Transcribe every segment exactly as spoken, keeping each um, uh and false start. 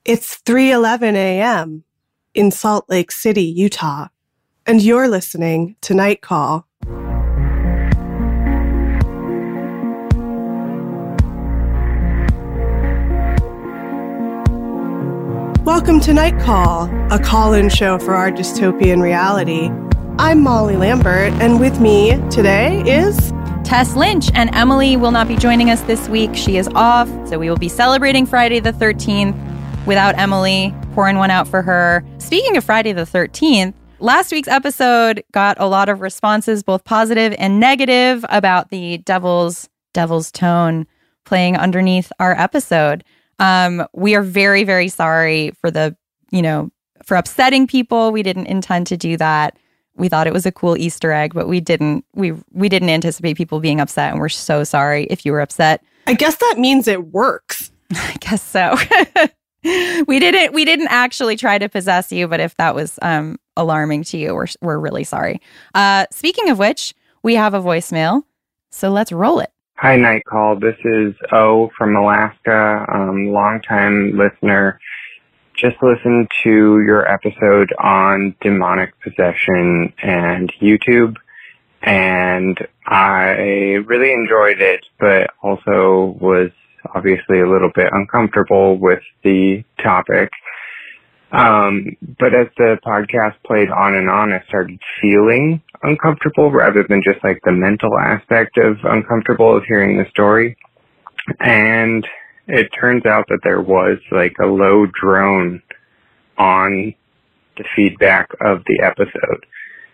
It's three eleven a.m. in Salt Lake City, Utah, and you're listening to Night Call. Welcome to Night Call, a call-in show for our dystopian reality. I'm Molly Lambert, and with me today is... Tess Lynch, and Emily will not be joining us this week. She is off, so we will be celebrating Friday the thirteenth without Emily, pouring one out for her. Speaking of Friday the thirteenth, last week's episode got a lot of responses, both positive and negative, about the devil's devil's tone playing underneath our episode. Um, we are very, very sorry for the, you know, for upsetting people. We didn't intend to do that. We thought it was a cool Easter egg, but we didn't. We we didn't anticipate people being upset, and we're so sorry if you were upset. I guess that means it works. I guess so. we didn't. We didn't actually try to possess you, but if that was um, alarming to you, we're we're really sorry. Uh, speaking of which, we have a voicemail, so let's roll it. Hi, Night Call. This is O from Alaska, um, longtime listener. Just listened to your episode on demonic possession and YouTube, and I really enjoyed it, but also was obviously a little bit uncomfortable with the topic. Um, but as the podcast played on and on, I started feeling uncomfortable rather than just like the mental aspect of uncomfortable of hearing the story. And it turns out that there was like a low drone on the feedback of the episode.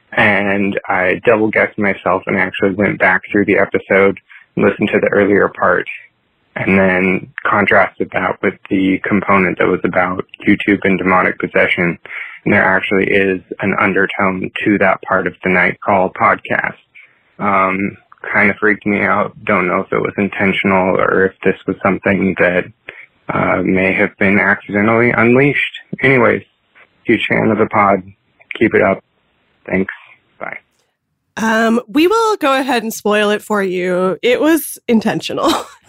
And I double guessed myself and actually went back through the episode, listened to the earlier part, and then contrasted that with the component that was about YouTube and demonic possession. And there actually is an undertone to that part of the Night Call podcast. Um, kind of freaked me out. Don't know if it was intentional or if this was something that uh, may have been accidentally unleashed. Anyways, huge fan of the pod. Keep it up. Thanks. Bye. Um, we will go ahead and spoil it for you. It was intentional.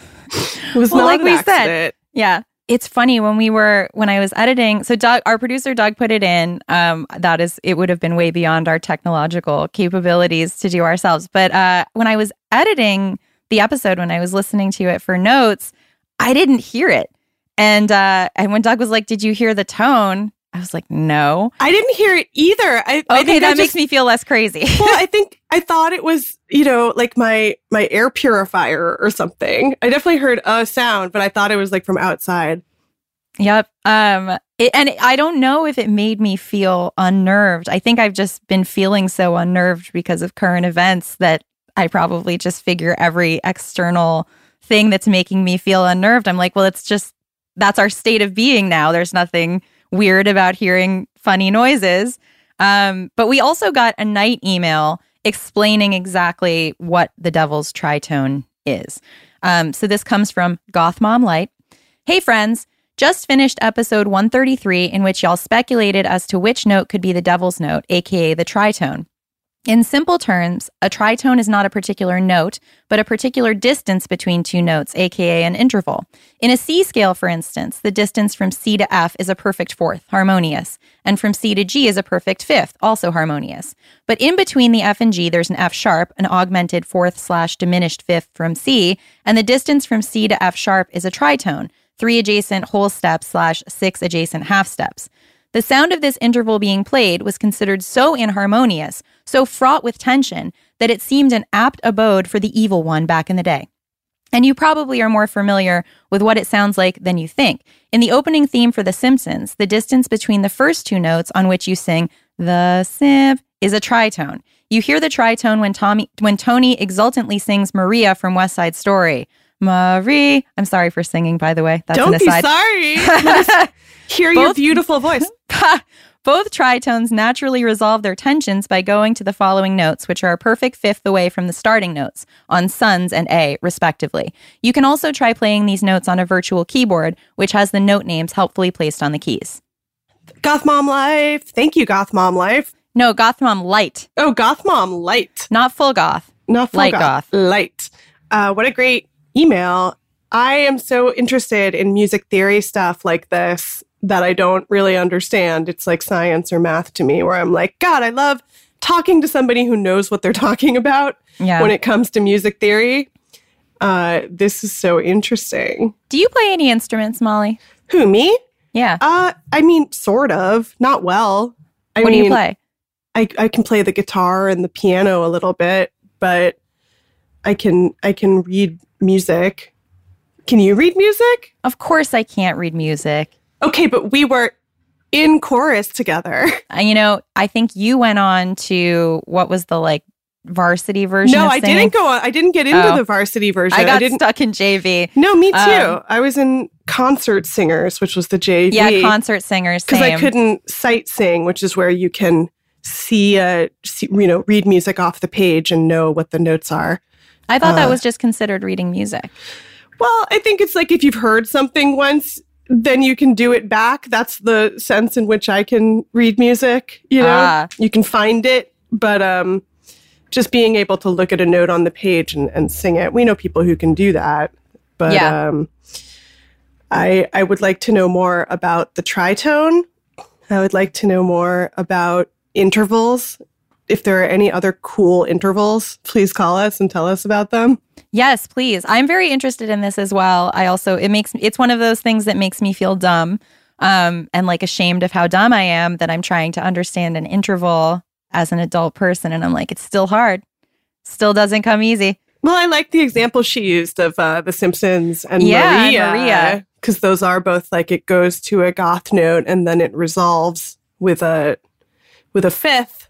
It was well, not like an we accident. said. Yeah. It's funny when we were, when I was editing, so Doug, our producer Doug put it in, um, that is, it would have been way beyond our technological capabilities to do ourselves. But uh, when I was editing the episode, when I was listening to it for notes, I didn't hear it. And, uh, and when Doug was like, did you hear the tone? I was like, no. I didn't hear it either. I, okay, I think that I makes just, me feel less crazy. Well, I think I thought it was, you know, like my my air purifier or something. I definitely heard a sound, but I thought it was like from outside. Yep. Um, it, and I don't know if it made me feel unnerved. I think I've just been feeling so unnerved because of current events that I probably just figure every external thing that's making me feel unnerved. I'm like, well, it's just, that's our state of being now. There's nothing weird about hearing funny noises. Um, but we also got a night email explaining exactly what the devil's tritone is. Um, so this comes from Goth Mom Light. Hey, friends. Just finished episode one thirty-three, in which y'all speculated as to which note could be the devil's note, aka the tritone. In simple terms, a tritone is not a particular note, but a particular distance between two notes, aka an interval. In a C scale, for instance, the distance from C to F is a perfect fourth, harmonious, and from C to G is a perfect fifth, also harmonious. But in between the F and G, there's an F sharp, an augmented fourth slash diminished fifth from C, and the distance from C to F sharp is a tritone, three adjacent whole steps slash six adjacent half steps. The sound of this interval being played was considered so inharmonious, so fraught with tension, that it seemed an apt abode for the evil one back in the day. And you probably are more familiar with what it sounds like than you think. In the opening theme for The Simpsons, the distance between the first two notes on which you sing the simp is a tritone. You hear the tritone when Tommy, when Tony exultantly sings Maria from West Side Story. Marie. I'm sorry for singing, by the way. That's Don't an aside. be sorry. Let us hear Both, your beautiful voice. Both tritones naturally resolve their tensions by going to the following notes, which are a perfect fifth away from the starting notes, on Sons and A, respectively. You can also try playing these notes on a virtual keyboard, which has the note names helpfully placed on the keys. Goth Mom Life. Thank you, Goth Mom Life. No, Goth Mom Light. Oh, Goth Mom Light. Not full goth. Not full Light goth. goth. Light. Uh, what a great email. I am so interested in music theory stuff like this. that I don't really understand. It's like science or math to me, where I'm like, God, I love talking to somebody who knows what they're talking about Yeah. when it comes to music theory. Uh, this is so interesting. Do you play any instruments, Molly? Who, me? Yeah. Uh, I mean, sort of. Not well. I what mean, do you play? I, I can play the guitar and the piano a little bit, but I can I can read music. Can you read music? Of course I can't read music. Okay, but we were in chorus together. Uh, you know, I think you went on to, what was the like varsity version No, of I singing? didn't go on. I didn't get into Oh. the varsity version. I got didn't, stuck in J V. No, me too. Um, I was in concert singers, which was the J V. Yeah, concert singers, Because I same. couldn't sight sing, which is where you can see, uh, see, you know, read music off the page and know what the notes are. I thought uh, that was just considered reading music. Well, I think it's like if you've heard something once, then you can do it back. That's the sense in which I can read music. You know, Ah. you can find it, but um, just being able to look at a note on the page and, and sing it. We know people who can do that, but Yeah. um, I I would like to know more about the tritone. I would like to know more about intervals. If there are any other cool intervals, please call us and tell us about them. Yes, please. I'm very interested in this as well. I also, it makes, it's one of those things that makes me feel dumb um, and like ashamed of how dumb I am, that I'm trying to understand an interval as an adult person. And I'm like, it's still hard. Still doesn't come easy. Well, I like the example she used of uh, The Simpsons and Yeah, Maria. and Maria. Because those are both like it goes to a goth note and then it resolves with a with a fifth.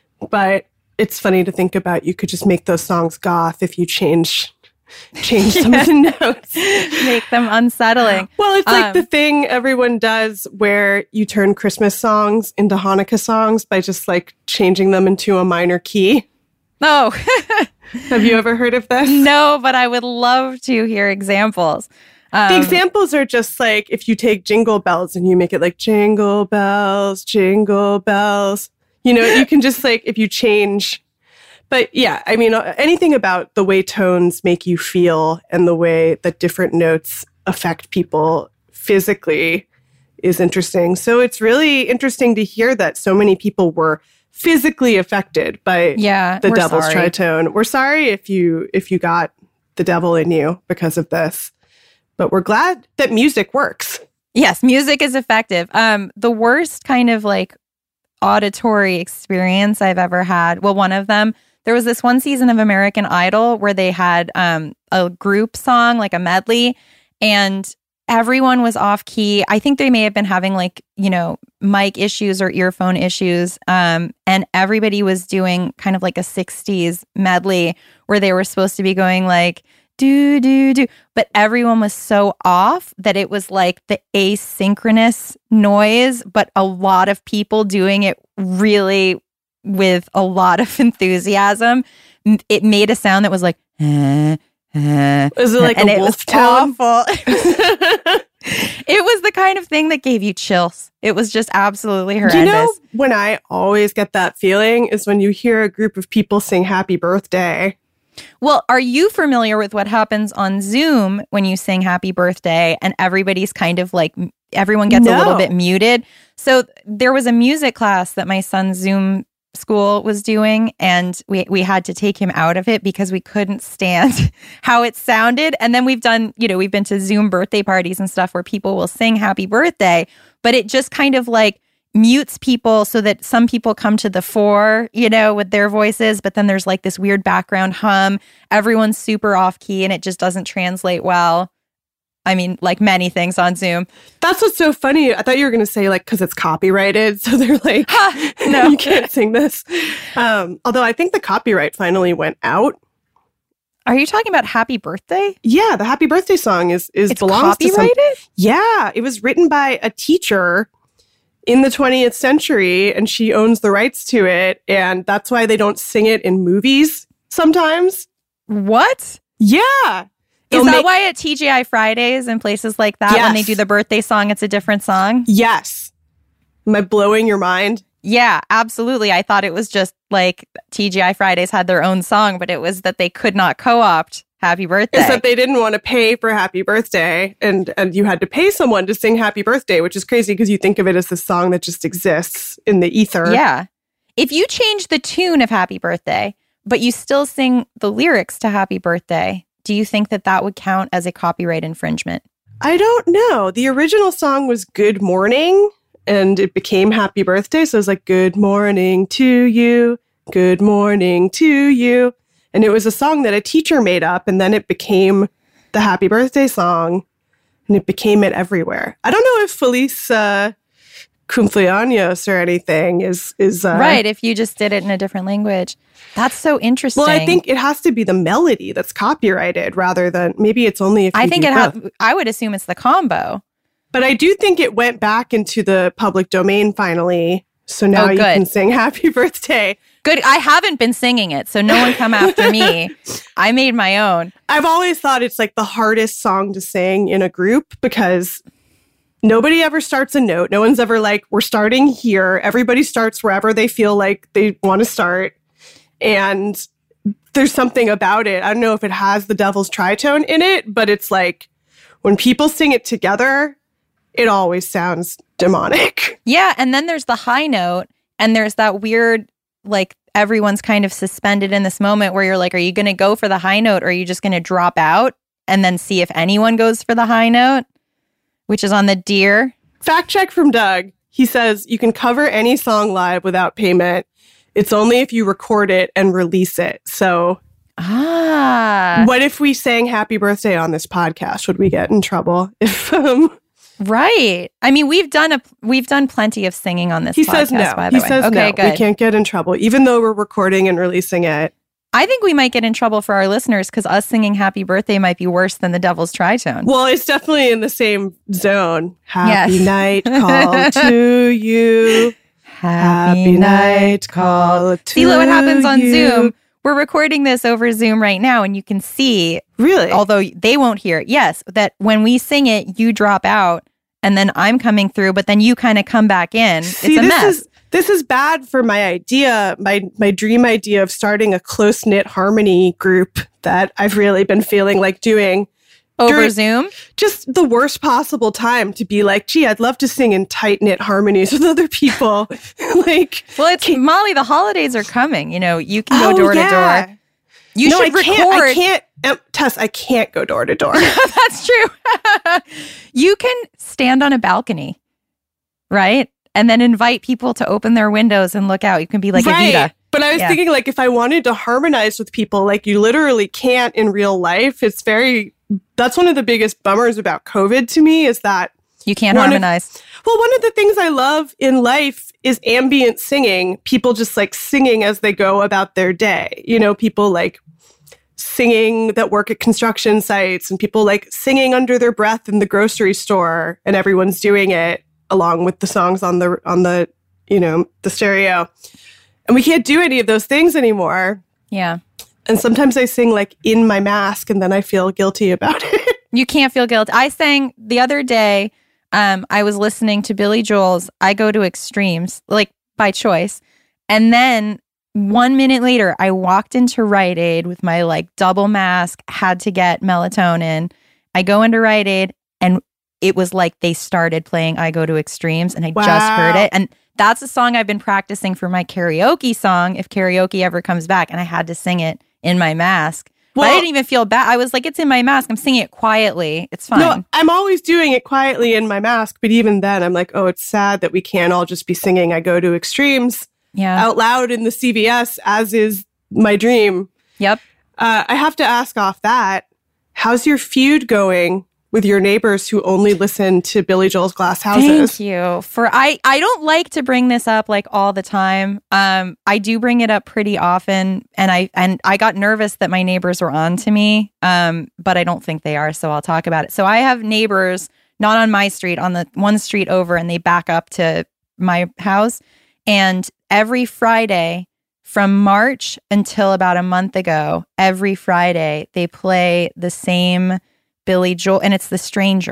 But it's funny to think about. You could just make those songs goth if you change change some of the notes. Make them unsettling. Well, it's like Um, the thing everyone does where you turn Christmas songs into Hanukkah songs by just like changing them into a minor key. Oh, Have you ever heard of this? no, but I would love to hear examples. Um, The examples are just like if you take Jingle Bells and you make it like Jingle Bells, Jingle Bells. You know, you can just like, if you change. But yeah, I mean, anything about the way tones make you feel and the way that different notes affect people physically is interesting. So it's really interesting to hear that so many people were physically affected by yeah, the we're devil's sorry. tritone. We're sorry if you if you got the devil in you because of this. But we're glad that music works. Yes, music is effective. Um, the worst kind of like auditory experience I've ever had. Well, one of them, there was this one season of American Idol where they had um, a group song, like a medley, and everyone was off key. I think they may have been having like, you know, mic issues or earphone issues. Um, and everybody was doing kind of like a sixties medley where they were supposed to be going like, do, do, do. But everyone was so off that it was like the asynchronous noise, but a lot of people doing it really with a lot of enthusiasm. M- It made a sound that was like, eh, eh, Is it like and a it wolf was tone? awful. It was the kind of thing that gave you chills. It was just absolutely Do horrendous. you know when I always get that feeling is when you hear a group of people sing Happy Birthday. Well, are you familiar with what happens on Zoom when you sing happy birthday and everybody's kind of like, everyone gets a little No. bit muted? So there was a music class that my son's Zoom school was doing, and we we had to take him out of it because we couldn't stand how it sounded. And then we've done, you know, we've been to Zoom birthday parties and stuff where people will sing happy birthday, but it just kind of like mutes people so that some people come to the fore, you know, with their voices, but then there's like this weird background hum. Everyone's super off key and it just doesn't translate well. I mean, like many things on Zoom. That's what's so funny. I thought you were going to say like, because it's copyrighted. So they're like, Ha, no. you can't sing this. Um, although I think the copyright finally went out. Are you talking about happy birthday? Yeah, the Happy Birthday song is, is It's belongs to some. copyrighted? Yeah, it was written by a teacher in the twentieth century and she owns the rights to it. And that's why they don't sing it in movies sometimes. What? Yeah. Is They'll that make- why at T G I Fridays and places like that, when they Yes. do the birthday song, it's a different song? Yes. Am I blowing your mind? Yeah, absolutely. I thought it was just like T G I Fridays had their own song, but it was that they could not co-opt Happy Birthday. Is that they didn't want to pay for Happy Birthday, and and you had to pay someone to sing Happy Birthday, which is crazy because you think of it as this song that just exists in the ether. Yeah. If you change the tune of Happy Birthday, but you still sing the lyrics to Happy Birthday, do you think that that would count as a copyright infringement? I don't know. The original song was Good Morning, and it became Happy Birthday. So it was like, good morning to you, good morning to you. And it was a song that a teacher made up, and then it became the Happy Birthday song, and it became it everywhere. I don't know if Feliz uh, Cumpleaños or anything is... is uh, right, if you just did it in a different language. That's so interesting. Well, I think it has to be the melody that's copyrighted rather than... Maybe it's only if you I think do it both. ha- I would assume it's the combo. But I do think it went back into the public domain finally. So now Oh, you good. can sing Happy Birthday. Good. I haven't been singing it, so no one come after me. I made my own. I've always thought it's like the hardest song to sing in a group because nobody ever starts a note. No one's ever like, we're starting here. Everybody starts wherever they feel like they want to start. And there's something about it. I don't know if it has the devil's tritone in it, but it's like when people sing it together, it always sounds demonic. Yeah, and then there's the high note, and there's that weird, like, everyone's kind of suspended in this moment where you're like, are you going to go for the high note, or are you just going to drop out and then see if anyone goes for the high note, which is on the deer? Fact check from Doug. He says you can cover any song live without payment. It's only if you record it and release it. So Ah. what if we sang Happy Birthday on this podcast? Would we get in trouble if um Right. I mean, we've done a we've done plenty of singing on this he podcast, says no. by the He way. says okay, no. good. We can't get in trouble, even though we're recording and releasing it. I think we might get in trouble for our listeners because us singing Happy Birthday might be worse than the Devil's Tritone. Well, it's definitely in the same zone. Happy Yes. night call to you. Happy night call to See what happens on you. Zoom. We're recording this over Zoom right now, and you can see, Really? although they won't hear it, yes, that when we sing it, you drop out, and then I'm coming through, but then you kind of come back in. See, it's a this mess. is this is bad for my idea, my my dream idea of starting a close knit harmony group that I've really been feeling like doing. Over during- Zoom? Just the worst possible time to be like, gee, I'd love to sing in tight knit harmonies with other people. like, Well, it's Molly, the holidays are coming. You know, you can go oh, door yeah. to door. You no, should I record. can't. I can't. Um, Tess, I can't go door to door. That's true. You can stand on a balcony, right? And then invite people to open their windows and look out. You can be like right. Evita. But I was Yeah. thinking, like, if I wanted to harmonize with people, like, you literally can't in real life. It's very, that's one of the biggest bummers about COVID to me is that, You can't One of- harmonize. well, one of the things I love in life is ambient singing, people just like singing as they go about their day. You know, people like singing that work at construction sites and people like singing under their breath in the grocery store and everyone's doing it along with the songs on the, on the, you know, the stereo. And we can't do any of those things anymore. Yeah. And sometimes I sing like in my mask and then I feel guilty about it. You can't feel guilty. I sang the other day, um, I was listening to Billy Joel's I Go to Extremes, like by choice. And then one minute later, I walked into Rite Aid with my like double mask, had to get melatonin. I go into Rite Aid and it was like they started playing I Go to Extremes and I Wow. just heard it. And that's a song I've been practicing for my karaoke song if karaoke ever comes back. And I had to sing it in my mask. But I Well- didn't even feel bad. I was like, it's in my mask. I'm singing it quietly. It's fine. No, I'm always doing it quietly in my mask. But even then, I'm like, oh, it's sad that we can't all just be singing I Go to Extremes yeah. out loud in the C V S, as is my dream. Yep. Uh, I have to ask off that, how's your feud going with your neighbors who only listen to Billy Joel's Glass Houses? Thank you for I I don't like to bring this up like all the time. Um I do bring it up pretty often and I and I got nervous that my neighbors were on to me. Um but I don't think they are, so I'll talk about it. So I have neighbors not on my street, on the one street over, and they back up to my house, and every Friday from March until about a month ago, every Friday they play the same Billy Joel, and it's The Stranger.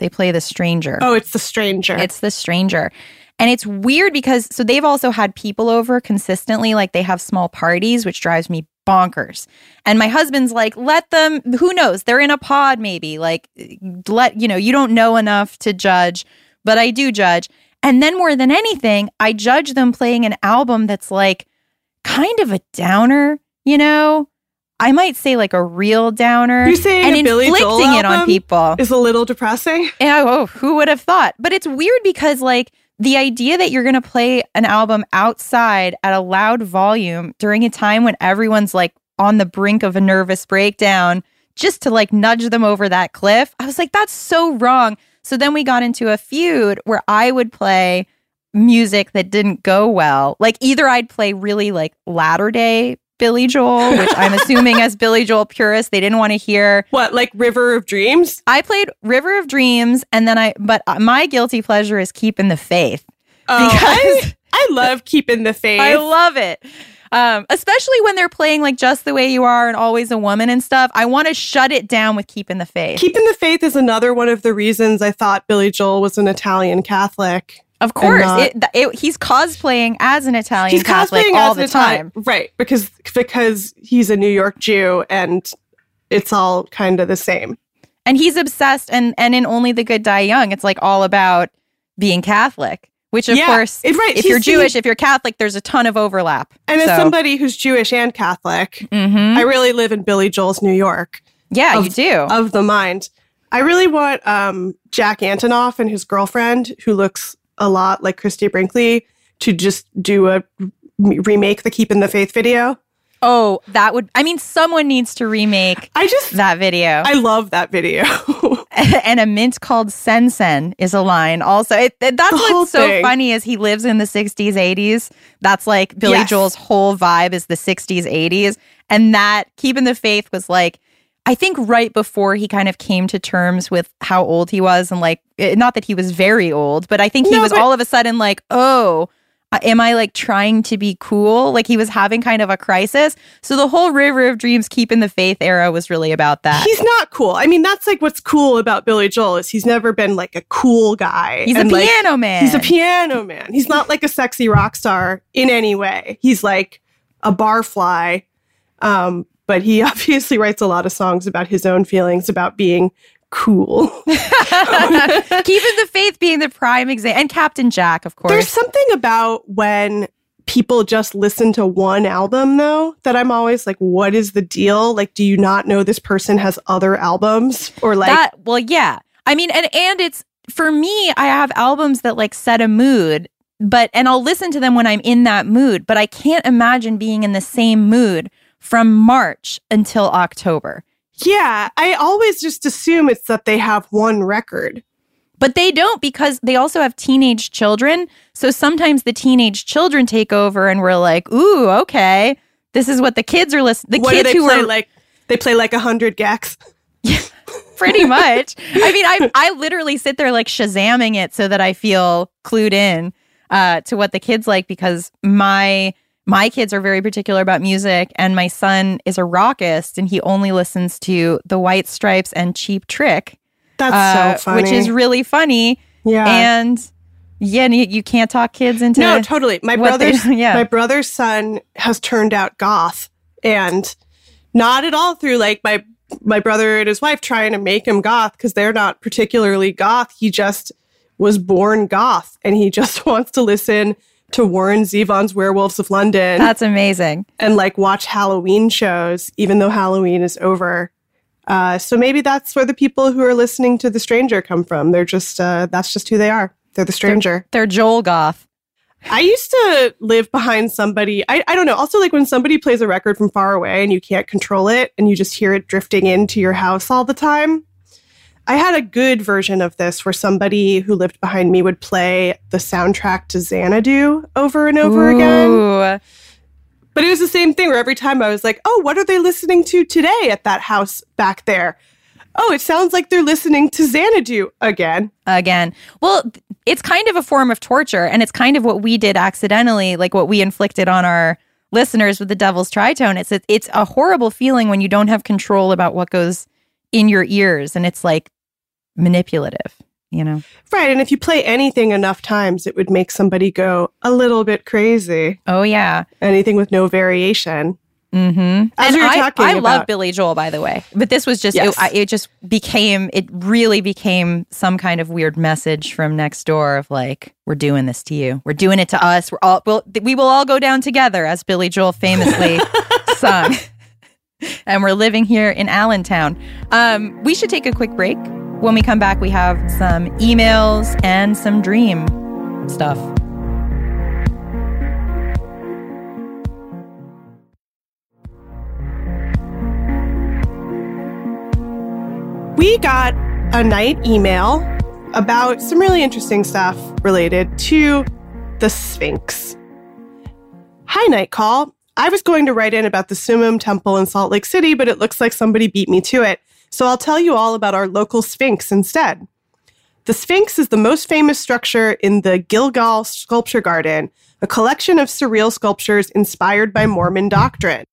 They play The Stranger. Oh, it's The Stranger. It's The Stranger. And it's weird because, so they've also had people over consistently, like they have small parties, which drives me bonkers. And my husband's like, let them, who knows? They're in a pod maybe. Like, let, you know, you don't know enough to judge, but I do judge. And then more than anything, I judge them playing an album that's like kind of a downer, you know? I might say like a real downer. You're saying and a Billy inflicting Joel it on album people is a little depressing. Yeah, oh, who would have thought? But it's weird because like the idea that you're going to play an album outside at a loud volume during a time when everyone's like on the brink of a nervous breakdown just to like nudge them over that cliff. I was like, that's so wrong. So then we got into a feud where I would play music that didn't go well. Like either I'd play really like latter day Billy Joel, which I'm assuming as Billy Joel purists, they didn't want to hear. What, like River of Dreams? I played River of Dreams, and then I, but my guilty pleasure is Keeping the Faith. Oh, I, I love Keeping the Faith. I love it. Um, especially when they're playing like Just the Way You Are and Always a Woman and stuff. I want to shut it down with Keeping the Faith. Keeping the Faith is another one of the reasons I thought Billy Joel was an Italian Catholic. Of course, not, it, it, he's cosplaying as an Italian he's Catholic cosplaying all as the an time. Italian, right? Because because he's a New York Jew, and it's all kind of the same. And he's obsessed, and and in Only the Good Die Young, it's like all about being Catholic. Which of yeah, course, it, right. if he's you're Jewish, singing, if you're Catholic, there's a ton of overlap. And so. as somebody who's Jewish and Catholic, mm-hmm. I really live in Billy Joel's New York. Yeah, of, you do. Of the mind. I really want um, Jack Antonoff and his girlfriend, who looks a lot like Christy Brinkley, to just do a remake the Keeping the Faith video. Oh, that would, I mean, someone needs to remake I just, that video. I love that video. And a mint called Sen Sen is a line also. It, it, that's The what's so thing. funny is he lives in the sixties, eighties. That's like Billy Yes. Joel's whole vibe is the sixties, eighties. And that Keeping the Faith was like, I think right before he kind of came to terms with how old he was. And like, it, not that he was very old, but I think he No, was but- all of a sudden like, oh, uh, am I like trying to be cool? Like he was having kind of a crisis. So the whole River of Dreams, Keeping the Faith era was really about that. He's not cool. I mean, that's like what's cool about Billy Joel is he's never been like a cool guy. He's and, a like, piano man. He's a piano man. He's not like a sexy rock star in any way. He's like a barfly. Um, but he obviously writes a lot of songs about his own feelings about being cool. Keeping the Faith being the prime example. And Captain Jack, of course. There's something about when people just listen to one album, though, that I'm always like, what is the deal? Like, do you not know this person has other albums? Or like, that, well, yeah. I mean, and and it's, for me, I have albums that like set a mood, but, and I'll listen to them when I'm in that mood, but I can't imagine being in the same mood from March until October. yeah, I always just assume it's that they have one record. But they don't, because they also have teenage children. So sometimes the teenage children take over and we're like, ooh, okay, this is what the kids are listening. The What kids do they who play are like? They play like a hundred gex. pretty much. I mean, I I literally sit there like Shazamming it so that I feel clued in uh, to what the kids like, because my my kids are very particular about music, and my son is a rockist, and he only listens to the White Stripes and Cheap Trick. That's uh, so funny. Which is really funny. yeah. And yeah, and you, you can't talk kids into no, totally. My what they- brother's yeah. my brother's son has turned out goth, and not at all through like my my brother and his wife trying to make him goth, because they're not particularly goth. He just was born goth, and he just wants to listen to Warren Zevon's Werewolves of London. That's amazing. And like watch Halloween shows, even though Halloween is over. Uh, so maybe that's where the people who are listening to The Stranger come from. They're just, uh, that's just who they are. They're The Stranger. They're Joel Goth. I used to live behind somebody. I, I don't know. Also, like when somebody plays a record from far away and you can't control it and you just hear it drifting into your house all the time. I had a good version of this where somebody who lived behind me would play the soundtrack to Xanadu over and over again. Ooh. But it was the same thing where every time I was like, oh, what are they listening to today at that house back there? Oh, it sounds like they're listening to Xanadu again. Again. Well, it's kind of a form of torture, and it's kind of what we did accidentally, like what we inflicted on our listeners with the Devil's Tritone. It's a, it's a horrible feeling when you don't have control about what goes in your ears, and it's like manipulative. you know? Right. And if you play anything enough times, it would make somebody go a little bit crazy. Oh, yeah. Anything with no variation. Mm-hmm. As and we were I, talking I about, love Billy Joel, by the way. But this was just, yes. it, it just became, it really became some kind of weird message from next door of like, we're doing this to you. We're doing it to us. We're all, we'll, we will all go down together, as Billy Joel famously sung. And we're living here in Allentown. Um, we should take a quick break. When we come back, we have some emails and some dream stuff. We got a night email about some really interesting stuff related to the Sphinx. Hi, Night Call. I was going to write in about the Sumum Temple in Salt Lake City, but it looks like somebody beat me to it. So I'll tell you all about our local Sphinx instead. The Sphinx is the most famous structure in the Gilgal Sculpture Garden, a collection of surreal sculptures inspired by Mormon doctrine.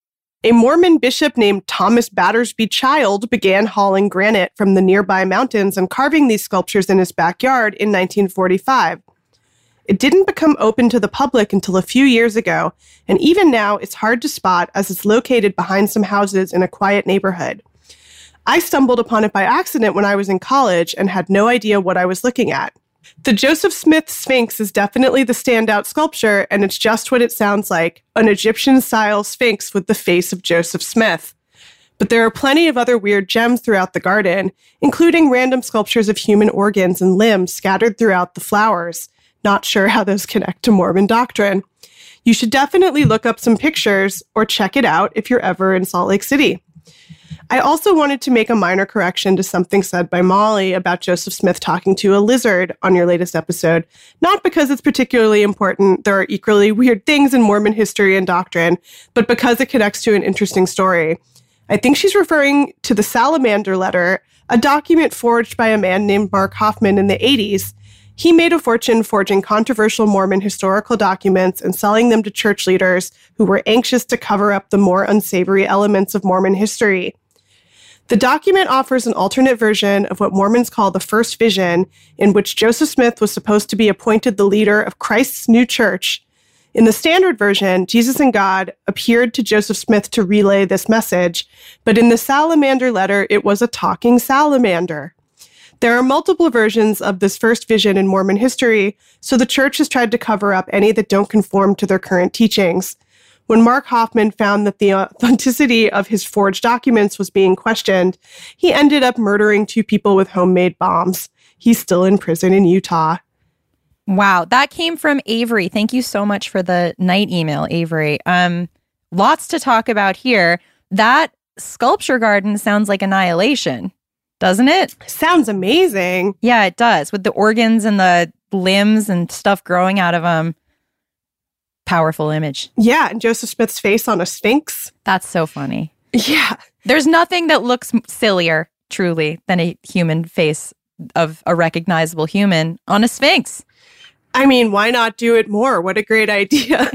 A Mormon bishop named Thomas Battersby Child began hauling granite from the nearby mountains and carving these sculptures in his backyard in nineteen forty-five. It didn't become open to the public until a few years ago, and even now it's hard to spot as it's located behind some houses in a quiet neighborhood. I stumbled upon it by accident when I was in college and had no idea what I was looking at. The Joseph Smith Sphinx is definitely the standout sculpture, and it's just what it sounds like, an Egyptian-style Sphinx with the face of Joseph Smith. But there are plenty of other weird gems throughout the garden, including random sculptures of human organs and limbs scattered throughout the flowers. Not sure how those connect to Mormon doctrine. You should definitely look up some pictures or check it out if you're ever in Salt Lake City. I also wanted to make a minor correction to something said by Molly about Joseph Smith talking to a lizard on your latest episode, not because it's particularly important. There are equally weird things in Mormon history and doctrine, but because it connects to an interesting story. I think she's referring to the Salamander Letter, a document forged by a man named Mark Hoffman in the eighties. He made a fortune forging controversial Mormon historical documents and selling them to church leaders who were anxious to cover up the more unsavory elements of Mormon history. The document offers an alternate version of what Mormons call the First Vision, in which Joseph Smith was supposed to be appointed the leader of Christ's new church. In the standard version, Jesus and God appeared to Joseph Smith to relay this message, but in the Salamander Letter, it was a talking salamander. There are multiple versions of this First Vision in Mormon history, so the church has tried to cover up any that don't conform to their current teachings. When Mark Hoffman found that the authenticity of his forged documents was being questioned, he ended up murdering two people with homemade bombs. He's still in prison in Utah. Wow, that came from Avery. Thank you so much for the night email, Avery. Um, lots to talk about here. That sculpture garden sounds like Annihilation, doesn't it? Sounds amazing. Yeah, it does. With the organs and the limbs and stuff growing out of them. Powerful image. Yeah, and Joseph Smith's face on a sphinx. That's so funny. Yeah. There's nothing that looks sillier, truly, than a human face of a recognizable human on a sphinx. I mean, why not do it more? What a great idea.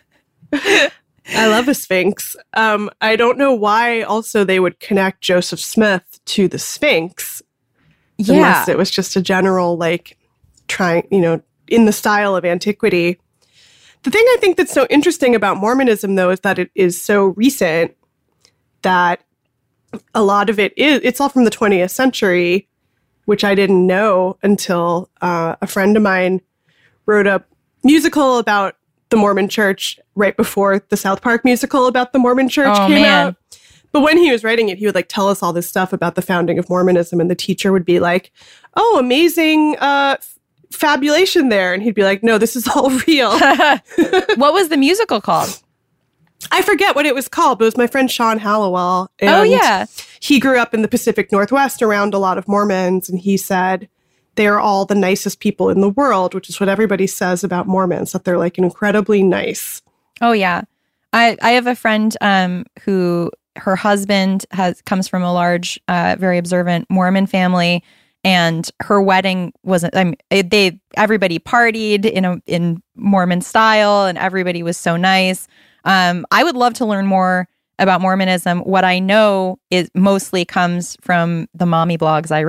I love a sphinx. Um, I don't know why also they would connect Joseph Smith to the sphinx. Yeah. Unless it was just a general, like, trying, you know, in the style of antiquity. The thing I think that's so interesting about Mormonism, though, is that it is so recent that a lot of it is, it's all from the twentieth century, which I didn't know until uh, a friend of mine wrote a musical about the Mormon Church right before the South Park musical about the Mormon Church oh, came man. out. But when he was writing it, he would like tell us all this stuff about the founding of Mormonism, and the teacher would be like, oh, amazing uh, fabulation there. And he'd be like, no, this is all real. What was the musical called? I forget what it was called, but it was my friend Sean Hallowell. And oh, yeah. He grew up in the Pacific Northwest around a lot of Mormons, and he said they're all the nicest people in the world, which is what everybody says about Mormons, that they're like incredibly nice. Oh, yeah. I, I have a friend um, who her husband has comes from a large, uh, very observant Mormon family. And her wedding wasn't, I mean, they, everybody partied in a, in Mormon style, and everybody was so nice. Um, I would love to learn more about Mormonism. What I know is mostly comes from the mommy blogs I read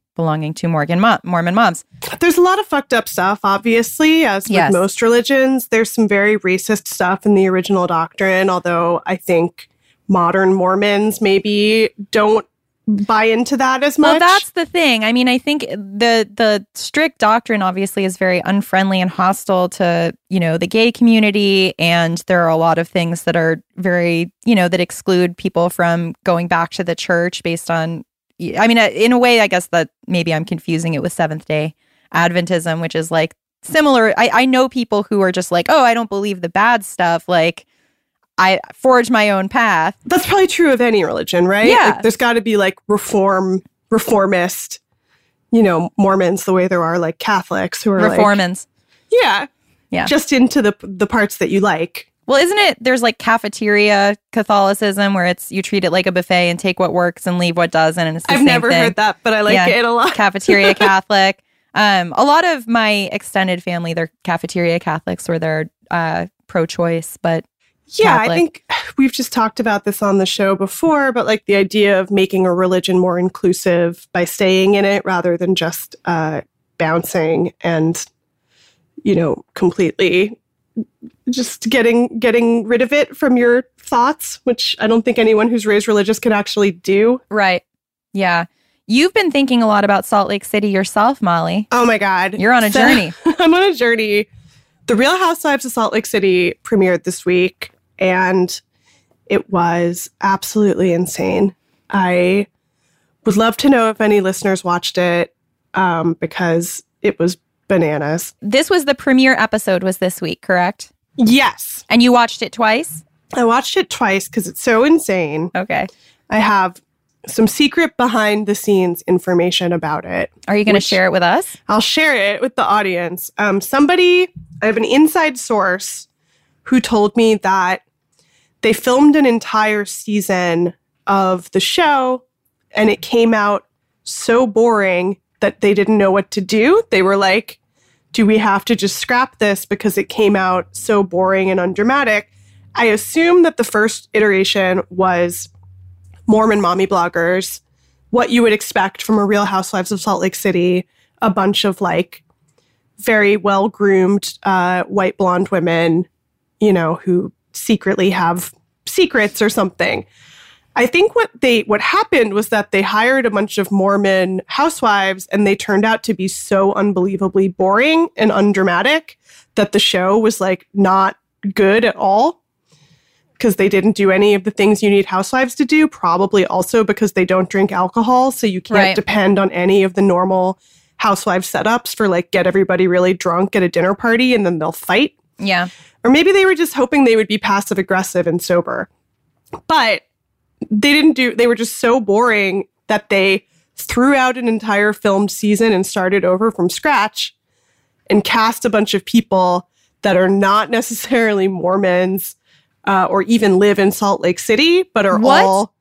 belonging to Morgan Mo- Mormon moms. There's a lot of fucked up stuff, obviously, as with Yes. most religions. There's some very racist stuff in the original doctrine, although I think modern Mormons maybe don't buy into that as much. Well, that's the thing. I mean, I think the the strict doctrine obviously is very unfriendly and hostile to, you know, the gay community. And there are a lot of things that are very, you know, that exclude people from going back to the church based on, I mean, in a way, I guess that maybe I'm confusing it with Seventh-day Adventism, which is like similar. I, I know people who are just like, oh, I don't believe the bad stuff. Like, I forge my own path. That's probably true of any religion, right? Yeah. Like, there's got to be like reform, reformist, you know, Mormons the way there are like Catholics who are Reformans. like, yeah, Yeah. just into the the parts that you like. Well, isn't it, there's like cafeteria Catholicism where it's, you treat it like a buffet and take what works and leave what doesn't. And it's the I've same never thing. heard that, but I like Yeah. it a lot. Cafeteria Catholic. Um, a lot of my extended family, they're cafeteria Catholics or they're uh, pro-choice, but Yeah, Catholic. I think we've just talked about this on the show before, but like the idea of making a religion more inclusive by staying in it rather than just uh, bouncing and, you know, completely just getting getting rid of it from your thoughts, which I don't think anyone who's raised religious can actually do. right. Yeah. You've been thinking a lot about Salt Lake City yourself, Molly. Oh my God. You're on a So- journey. I'm on a journey. The Real Housewives of Salt Lake City premiered this week, and it was absolutely insane. I would love to know if any listeners watched it um, because it was bananas. This was the premiere episode was this week, correct? Yes. And you watched it twice? I watched it twice because it's so insane. Okay. I have some secret behind the scenes information about it. Are you going to Which- share it with us? I'll share it with the audience. Um, somebody, I have an inside source who told me that they filmed an entire season of the show and it came out so boring that they didn't know what to do. They were like, do we have to just scrap this because it came out so boring and undramatic? I assume that the first iteration was Mormon mommy bloggers, what you would expect from a Real Housewives of Salt Lake City, a bunch of like very well-groomed uh, white blonde women, you know, who secretly have secrets or something. I think what they what happened was that they hired a bunch of Mormon housewives and they turned out to be so unbelievably boring and undramatic that the show was like not good at all because they didn't do any of the things you need housewives to do, probably also because they don't drink alcohol, so you can't Right. depend on any of the normal housewife setups for like get everybody really drunk at a dinner party and then they'll fight. Yeah. Or maybe they were just hoping they would be passive aggressive and sober. But they didn't do, they were just so boring that they threw out an entire filmed season and started over from scratch and cast a bunch of people that are not necessarily Mormons uh, or even live in Salt Lake City, but are What? all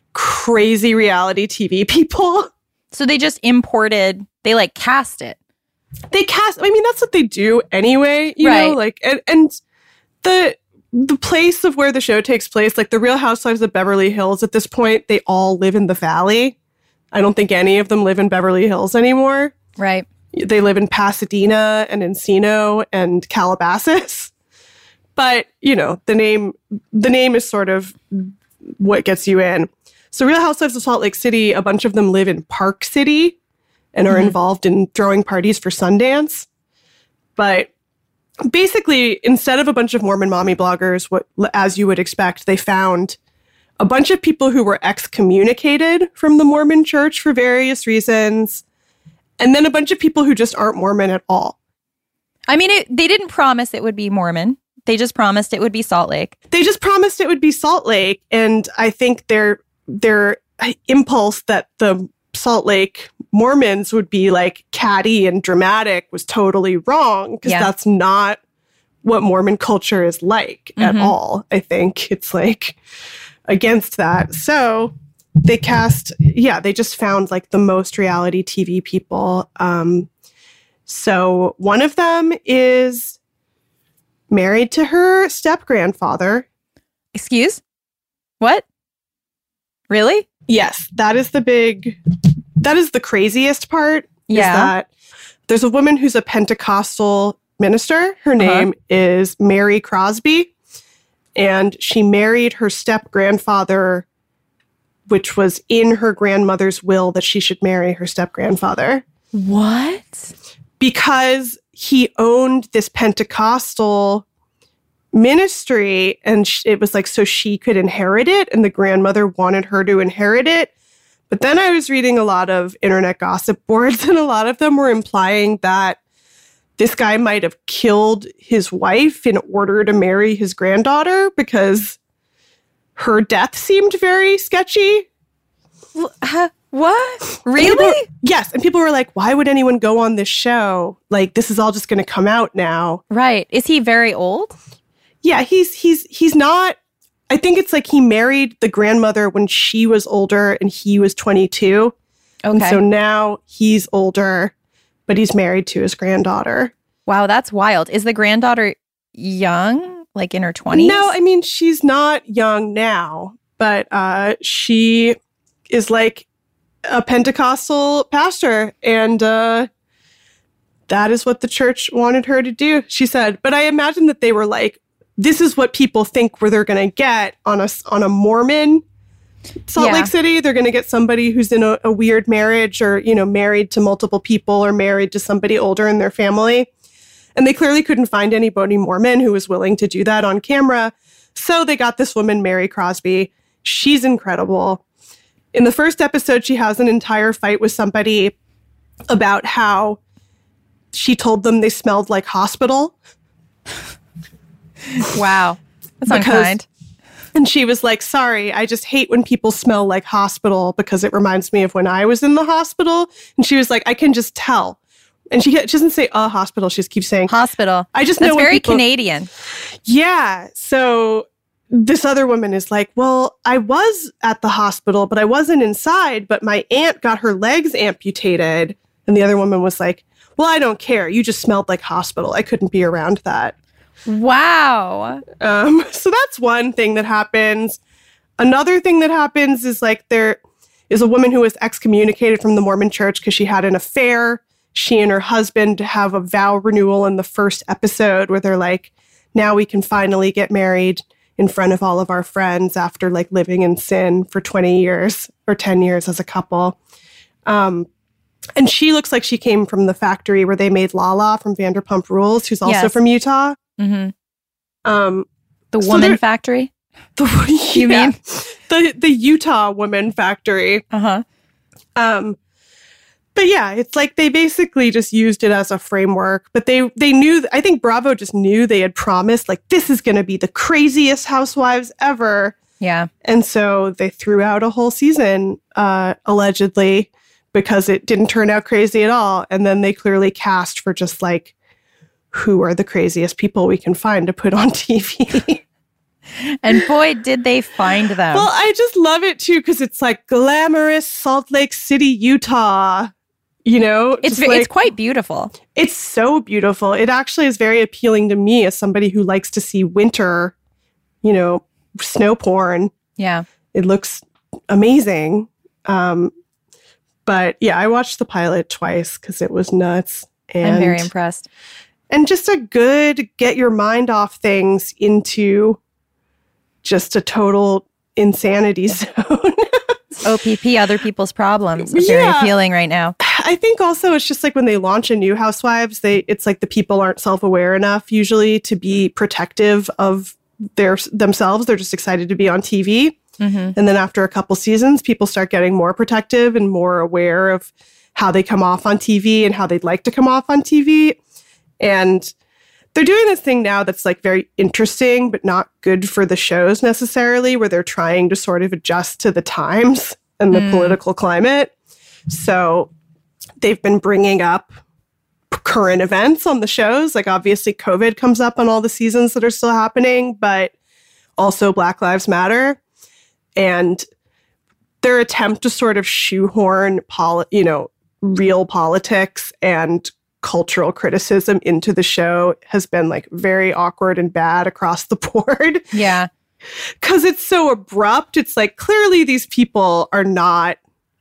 crazy reality T V people. So they just imported, they like cast it. They cast, I mean, that's what they do anyway, you know, Right. like, and, and the, the place of where the show takes place, like the Real Housewives of Beverly Hills at this point, they all live in the Valley. I don't think any of them live in Beverly Hills anymore. Right. They live in Pasadena and Encino and Calabasas. But, you know, the name, the name is sort of what gets you in. So Real Housewives of Salt Lake City, a bunch of them live in Park City and are Mhm. involved in throwing parties for Sundance. But basically, instead of a bunch of Mormon mommy bloggers, what, as you would expect, they found a bunch of people who were excommunicated from the Mormon church for various reasons, and then a bunch of people who just aren't Mormon at all. I mean, it, they didn't promise it would be Mormon. They just promised it would be Salt Lake. They just promised it would be Salt Lake, and I think their their impulse that the Salt Lake Mormons would be like catty and dramatic was totally wrong because Yeah. that's not what Mormon culture is like at Mhm. all. I think it's like against that. So they cast, yeah, they just found like the most reality T V people. Um, so one of them is married to her step grandfather. Excuse? What? Really? Yes, that is the big that is the craziest part. Yeah. Is that there's a woman who's a Pentecostal minister. Her name uh-huh. is Mary Crosby. And she married her step-grandfather, which was in her grandmother's will that she should marry her step-grandfather. What? Because he owned this Pentecostal ministry, and sh- it was like so she could inherit it, and the grandmother wanted her to inherit it. But then I was reading a lot of internet gossip boards, and a lot of them were implying that this guy might have killed his wife in order to marry his granddaughter because her death seemed very sketchy. Uh, what? Really? People, yes. And people were like, why would anyone go on this show? Like, this is all just going to come out now. Right. Is he very old? Yeah, he's he's he's not. I think it's like he married the grandmother when she was older and he was twenty-two. Okay. And so now he's older, but he's married to his granddaughter. Wow, that's wild. Is the granddaughter young, like in her twenties? No, I mean, she's not young now, but uh, she is like a Pentecostal pastor, and uh, that is what the church wanted her to do, she said. But I imagine that they were like, this is what people think where they're going to get on a, on a Mormon Salt yeah. Lake City. They're going to get somebody who's in a, a weird marriage or, you know, married to multiple people or married to somebody older in their family. And they clearly couldn't find anybody Mormon who was willing to do that on camera. So they got this woman, Mary Crosby. She's incredible. In the first episode, she has an entire fight with somebody about how she told them they smelled like hospital. Wow. That's because, unkind. And she was like, sorry, I just hate when people smell like hospital because it reminds me of when I was in the hospital. And she was like, I can just tell. And she, she doesn't say a hospital. She just keeps saying hospital. I just That's know very people, Canadian. Yeah. So this other woman is like, well, I was at the hospital, but I wasn't inside. But my aunt got her legs amputated. And the other woman was like, well, I don't care. You just smelled like hospital. I couldn't be around that. Wow. Um, so that's one thing that happens. Another thing that happens is like there is a woman who was excommunicated from the Mormon church because she had an affair. She and her husband have a vow renewal in the first episode where they're like, now we can finally get married in front of all of our friends after like living in sin for twenty years or ten years as a couple. Um, and she looks like she came from the factory where they made Lala from Vanderpump Rules, who's also yes. from Utah. Mm-hmm. Um, the Woman Factory? The, yeah, you mean? The, the Utah Woman Factory. Uh-huh. Um, but yeah, it's like they basically just used it as a framework. But they, they knew, I think Bravo just knew they had promised, like, this is going to be the craziest Housewives ever. Yeah. And so they threw out a whole season, uh, allegedly, because it didn't turn out crazy at all. And then they clearly cast for just like, who are the craziest people we can find to put on T V. And boy, did they find them. Well, I just love it too, because it's like glamorous Salt Lake City, Utah. You know, it's like, it's quite beautiful. It's so beautiful. It actually is very appealing to me as somebody who likes to see winter, you know, snow porn. Yeah. It looks amazing. Um, but yeah, I watched the pilot twice because it was nuts. And I'm very impressed. And just a good get your mind off things into just a total insanity zone. O P P, other people's problems. It's very yeah. appealing right now. I think also it's just like when they launch a new Housewives, they it's like the people aren't self-aware enough usually to be protective of their themselves. They're just excited to be on T V. Mm-hmm. And then after a couple seasons, people start getting more protective and more aware of how they come off on T V and how they'd like to come off on T V. And they're doing this thing now that's like very interesting, but not good for the shows necessarily, where they're trying to sort of adjust to the times and the mm. political climate. So they've been bringing up current events on the shows. Like obviously COVID comes up on all the seasons that are still happening, but also Black Lives Matter. And their attempt to sort of shoehorn, poli- you know, real politics and cultural criticism into the show has been like very awkward and bad across the board. Yeah. Because it's so abrupt. It's like clearly these people are not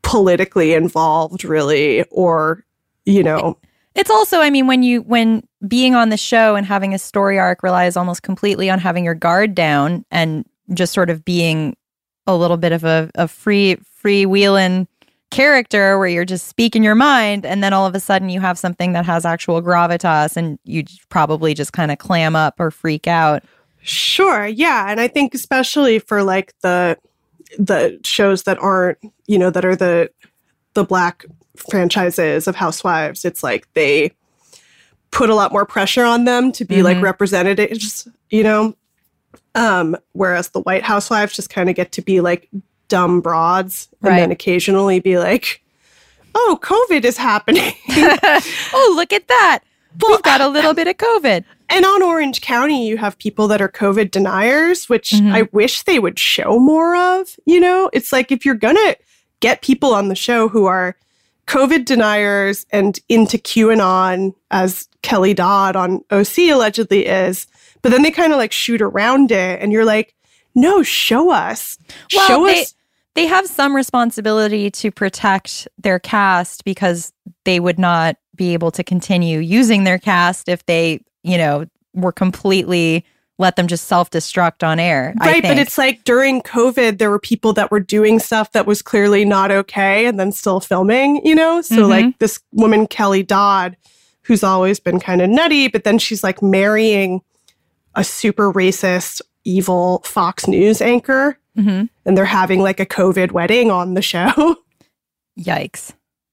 politically involved, really, or, you know. It's also, I mean, when you when being on the show and having a story arc relies almost completely on having your guard down and just sort of being a little bit of a, a free freewheeling character where you're just speaking your mind, and then all of a sudden you have something that has actual gravitas and you probably just kind of clam up or freak out. Sure, yeah. And I think especially for like the the shows that aren't, you know, that are the the Black franchises of Housewives, it's like they put a lot more pressure on them to be mm-hmm. like representatives, you know, um, whereas the White Housewives just kind of get to be like dumb broads and right. then occasionally be like, oh, COVID is happening. Oh, look at that. Well, we've got a little bit of COVID. And on Orange County, you have people that are COVID deniers, which mm-hmm. I wish they would show more of. You know, it's like if you're going to get people on the show who are COVID deniers and into QAnon, as Kelly Dodd on O C allegedly is, but then they kind of like shoot around it and you're like, no, show us. Well, show they, us. They have some responsibility to protect their cast because they would not be able to continue using their cast if they, you know, were completely let them just self-destruct on air. Right, but it's like during COVID, there were people that were doing stuff that was clearly not okay and then still filming, you know? So mm-hmm. like this woman, Kelly Dodd, who's always been kind of nutty, but then she's like marrying a super racist, evil Fox News anchor. Mm-hmm. And they're having like a COVID wedding on the show. Yikes.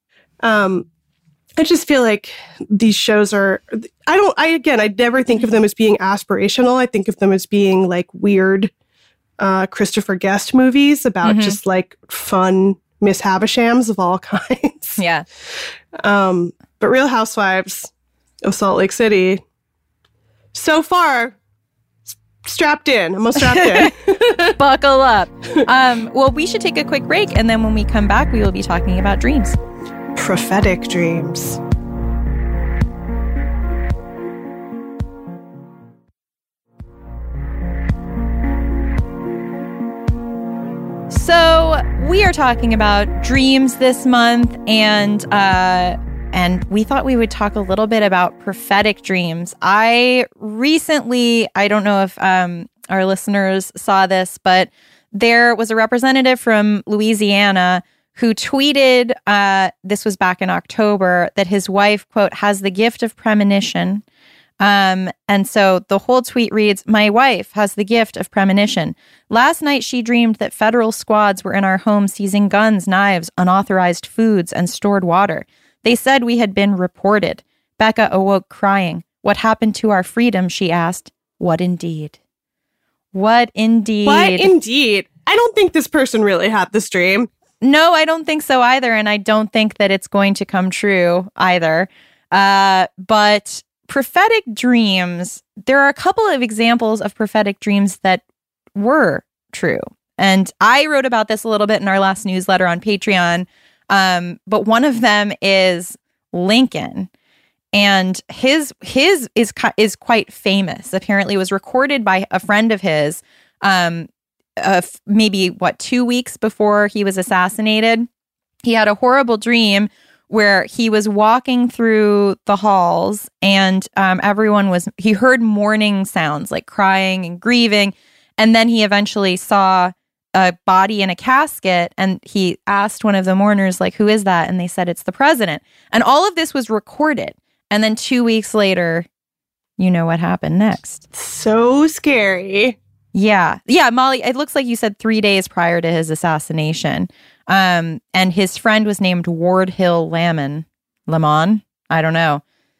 Um, I just feel like these shows are, I don't, I, again, I never think of them as being aspirational. I think of them as being like weird uh, Christopher Guest movies about mm-hmm. just like fun Miss Havishams of all kinds. Yeah. Um, but Real Housewives of Salt Lake City, so far, s- strapped in. I'm all strapped in. Buckle up. Um, well, we should take a quick break. And then when we come back, we will be talking about dreams. Prophetic dreams. So we are talking about dreams this month, and uh, and we thought we would talk a little bit about prophetic dreams. I recently, I don't know if um, our listeners saw this, but there was a representative from Louisiana who tweeted, uh, this was back in October, that his wife, quote, has the gift of premonition. Um, and so the whole tweet reads, my wife has the gift of premonition. Last night she dreamed that federal squads were in our home seizing guns, knives, unauthorized foods, and stored water. They said we had been reported. Becca awoke crying. What happened to our freedom, she asked. What indeed? What indeed? What indeed? I don't think this person really had this dream. No, I don't think so either. And I don't think that it's going to come true either. Uh, but prophetic dreams, there are a couple of examples of prophetic dreams that were true. And I wrote about this a little bit in our last newsletter on Patreon. Um, but one of them is Lincoln. And his his is is quite famous. Apparently, it was recorded by a friend of his. Um, Uh, maybe, what, two weeks before he was assassinated. He had a horrible dream where he was walking through the halls and um, everyone was, he heard mourning sounds like crying and grieving. And then he eventually saw a body in a casket and he asked one of the mourners, like, who is that? And they said, it's the president. And all of this was recorded. And then two weeks later, you know what happened next. So scary. Yeah. Yeah, Molly, it looks like you said three days prior to his assassination. Um, and his friend was named Ward Hill Lamon. Lamon? I don't know.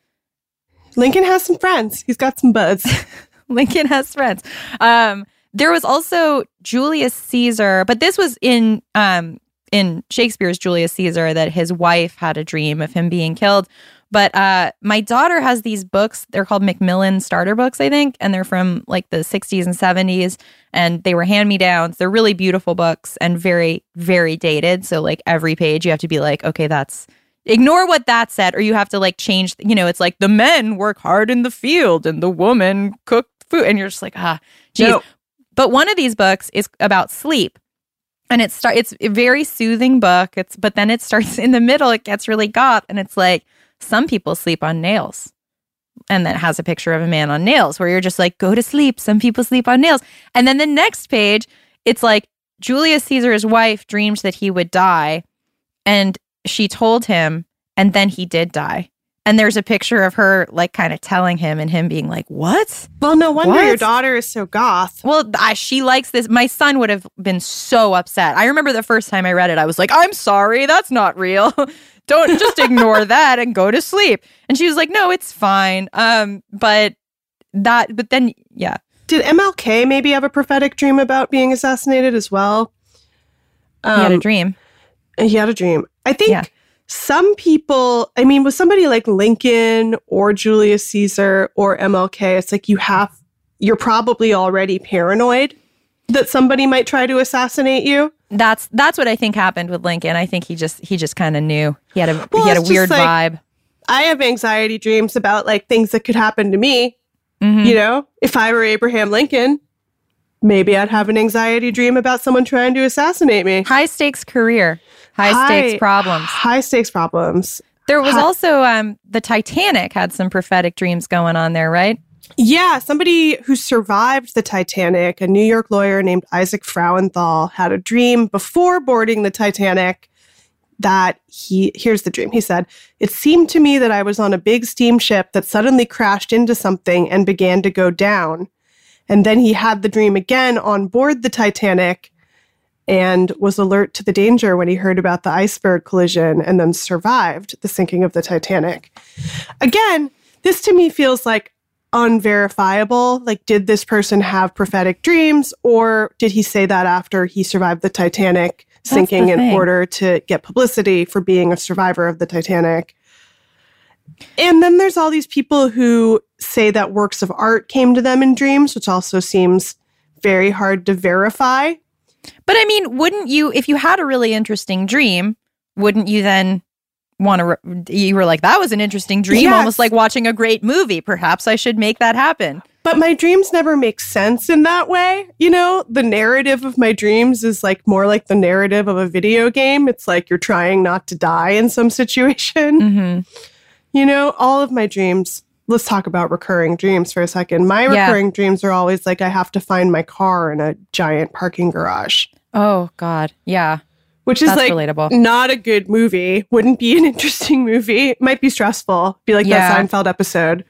Lincoln has some friends. He's got some buds. Lincoln has friends. Um, there was also Julius Caesar, but this was in um, in Shakespeare's Julius Caesar that his wife had a dream of him being killed. But uh, my daughter has these books. They're called Macmillan starter books, I think. And they're from like the sixties and seventies. And they were hand-me-downs. They're really beautiful books and very, very dated. So like every page you have to be like, okay, that's, ignore what that said. Or you have to like change, you know, it's like the men work hard in the field and the woman cooked food. And you're just like, ah, geez. No. But one of these books is about sleep. And it start it's a very soothing book. It's but then it starts in the middle, it gets really goth, and it's like some people sleep on nails. And that has a picture of a man on nails where you're just like, go to sleep. Some people sleep on nails. And then the next page, it's like Julius Caesar's wife dreamed that he would die, and she told him, and then he did die. And there's a picture of her like kind of telling him and him being like, what? Well, no wonder What? your daughter is so goth. Well, I, she likes this. My son would have been so upset. I remember the first time I read it, I was like, I'm sorry, that's not real. Don't just ignore that and go to sleep. And she was like, no, it's fine. Um, but that, but then, yeah. Did M L K maybe have a prophetic dream about being assassinated as well? Um, He had a dream. He had a dream. I think Yeah. some people, I mean, with somebody like Lincoln or Julius Caesar or M L K, it's like you have, you're probably already paranoid that somebody might try to assassinate you. That's that's what I think happened with Lincoln. I think he just he just kind of knew. He had a Well, he had a it's weird just like- vibe. I have anxiety dreams about like things that could happen to me. Mhm. You know, if I were Abraham Lincoln, maybe I'd have an anxiety dream about someone trying to assassinate me. High stakes career, high, stakes problems. High stakes problems. There was Hi- also um the Titanic had some prophetic dreams going on there, right? Yeah, somebody who survived the Titanic, a New York lawyer named Isaac Frauenthal, had a dream before boarding the Titanic that he, here's the dream. He said, it seemed to me that I was on a big steamship that suddenly crashed into something and began to go down. And then he had the dream again on board the Titanic and was alert to the danger when he heard about the iceberg collision and then survived the sinking of the Titanic. Again, this to me feels like unverifiable. Like, did this person have prophetic dreams, or did he say that after he survived the Titanic sinking the in thing. order to get publicity for being a survivor of the Titanic? And then there's all these people who say that works of art came to them in dreams, which also seems very hard to verify. But I mean, wouldn't you, if you had a really interesting dream, wouldn't you then want to, re- you were like, that was an interesting dream, Yes. almost like watching a great movie. Perhaps I should make that happen. But my dreams never make sense in that way. You know, the narrative of my dreams is like more like the narrative of a video game. It's like you're trying not to die in some situation. Mm-hmm. You know, all of my dreams, let's talk about recurring dreams for a second. My Yeah. recurring dreams are always like I have to find my car in a giant parking garage, Oh, God. Yeah. which is That's like relatable. not a good movie. Wouldn't be an interesting movie. It might be stressful. Be like Yeah. that Seinfeld episode.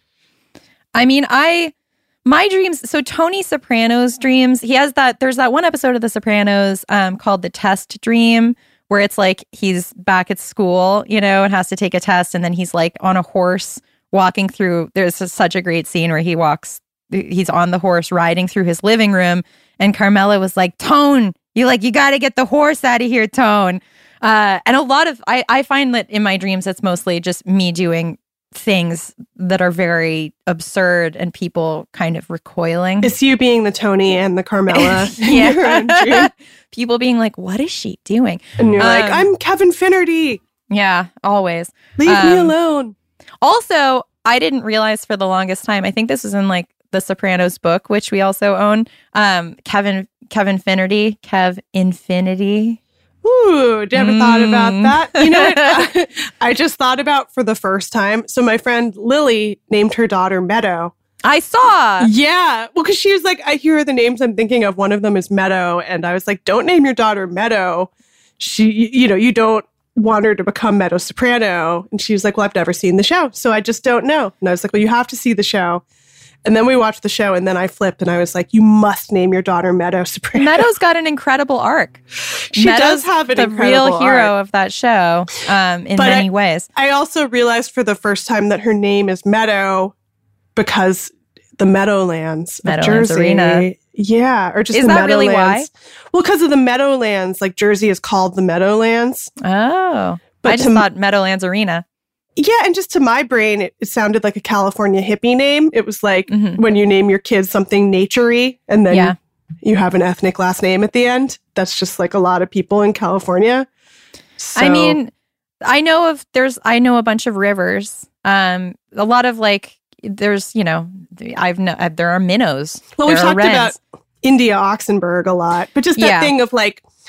I mean, I, my dreams, so Tony Soprano's dreams, he has that, there's that one episode of The Sopranos um, called The Test Dream, where it's like he's back at school, you know, and has to take a test. And then he's like on a horse walking through, there's a, such a great scene where he walks, he's on the horse riding through his living room. And Carmela was like, Tone, you like, you got to get the horse out of here, Tone. Uh, and a lot of, I, I find that in my dreams, it's mostly just me doing things that are very absurd and people kind of recoiling. It's you being the Tony and the Carmela. in your own dream. yeah. People being like, what is she doing? And you're like, Um, I'm Kevin Finnerty. Yeah, always. Leave me um, alone. Also, I didn't realize for the longest time, I think this was in like the Sopranos book, which we also own. Um, Kevin Kevin Finnerty, Kev Infinity. Ooh, never thought about Mm. that. You know what? I, I just thought about for the first time. So my friend Lily named her daughter Meadow. I saw. Yeah. Well, because she was like, I hear the names I'm thinking of. One of them is Meadow. And I was like, don't name your daughter Meadow. She, you know, you don't want her to become Meadow Soprano. And she was like, well, I've never seen the show. So I just don't know. And I was like, well, you have to see the show. And then we watched the show, and then I flipped, and I was like, "You must name your daughter Meadow Soprano." Meadow's got an incredible arc. She Meadow's does have an the incredible real hero arc. of that show um, in But many I- ways. I also realized for the first time that her name is Meadow because the Meadowlands of Meadowlands Jersey. Arena. Yeah, or just Is the that really Meadowlands. Well, because of the Meadowlands, like Jersey is called the Meadowlands. Oh, But I just to- thought Meadowlands Arena. Yeah, and just to my brain, it, it sounded like a California hippie name. It was like Mhm. when you name your kids something naturey, and then Yeah. you have an ethnic last name at the end. That's just like a lot of people in California. So, I mean, I know of there's I know a bunch of rivers. Um, a lot of like there's you know I've no, there are minnows. well, there we've are talked wrens. about India Oxenberg a lot, but just that Yeah. thing of like